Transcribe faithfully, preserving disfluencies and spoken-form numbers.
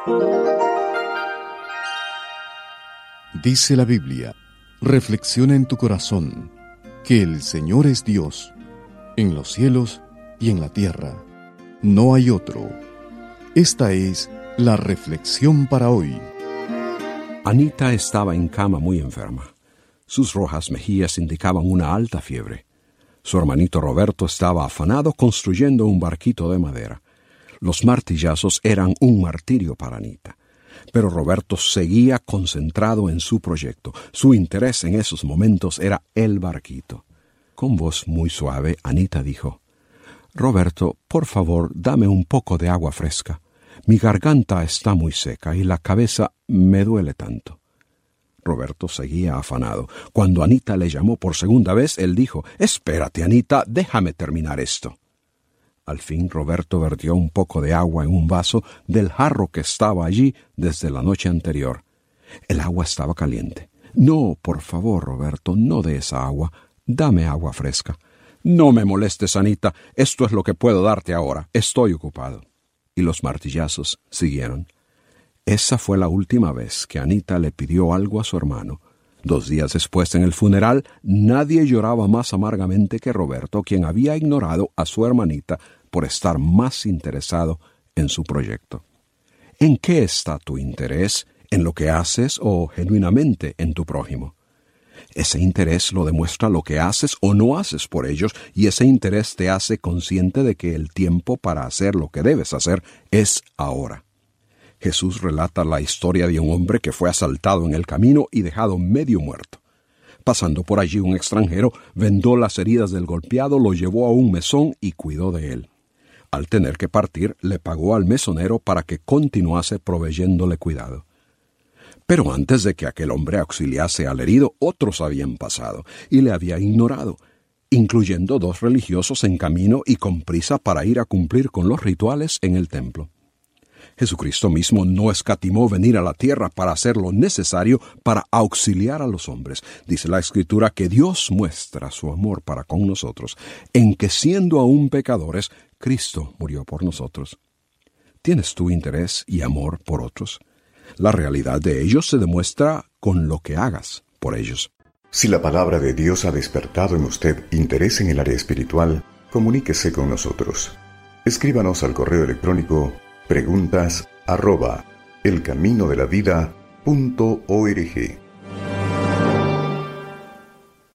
Dice la Biblia: reflexiona en tu corazón que el Señor es Dios, en los cielos y en la tierra. No hay otro. Esta es la reflexión para hoy. Anita estaba en cama muy enferma. Sus rojas mejillas indicaban una alta fiebre. Su hermanito Roberto estaba afanado construyendo un barquito de madera. Los martillazos eran un martirio para Anita. Pero Roberto seguía concentrado en su proyecto. Su interés en esos momentos era el barquito. Con voz muy suave, Anita dijo: «Roberto, por favor, dame un poco de agua fresca. Mi garganta está muy seca y la cabeza me duele tanto». Roberto seguía afanado. Cuando Anita le llamó por segunda vez, él dijo: «Espérate, Anita, déjame terminar esto». Al fin Roberto vertió un poco de agua en un vaso del jarro que estaba allí desde la noche anterior. El agua estaba caliente. «No, por favor, Roberto, no de esa agua. Dame agua fresca». «No me molestes, Anita. Esto es lo que puedo darte ahora. Estoy ocupado». Y los martillazos siguieron. Esa fue la última vez que Anita le pidió algo a su hermano. Dos días después, en el funeral, nadie lloraba más amargamente que Roberto, quien había ignorado a su hermanita por estar más interesado en su proyecto. ¿En qué está tu interés? ¿En lo que haces o genuinamente en tu prójimo? Ese interés lo demuestra lo que haces o no haces por ellos, y ese interés te hace consciente de que el tiempo para hacer lo que debes hacer es ahora. Jesús relata la historia de un hombre que fue asaltado en el camino y dejado medio muerto. Pasando por allí, un extranjero vendó las heridas del golpeado, lo llevó a un mesón y cuidó de él. Al tener que partir, le pagó al mesonero para que continuase proveyéndole cuidado. Pero antes de que aquel hombre auxiliase al herido, otros habían pasado y le había ignorado, incluyendo dos religiosos en camino y con prisa para ir a cumplir con los rituales en el templo. Jesucristo mismo no escatimó venir a la tierra para hacer lo necesario para auxiliar a los hombres. Dice la Escritura que Dios muestra su amor para con nosotros, en que siendo aún pecadores, Cristo murió por nosotros. ¿Tienes tú interés y amor por otros? La realidad de ellos se demuestra con lo que hagas por ellos. Si la palabra de Dios ha despertado en usted interés en el área espiritual, comuníquese con nosotros. Escríbanos al correo electrónico preguntas arroba elcaminodelavida punto org.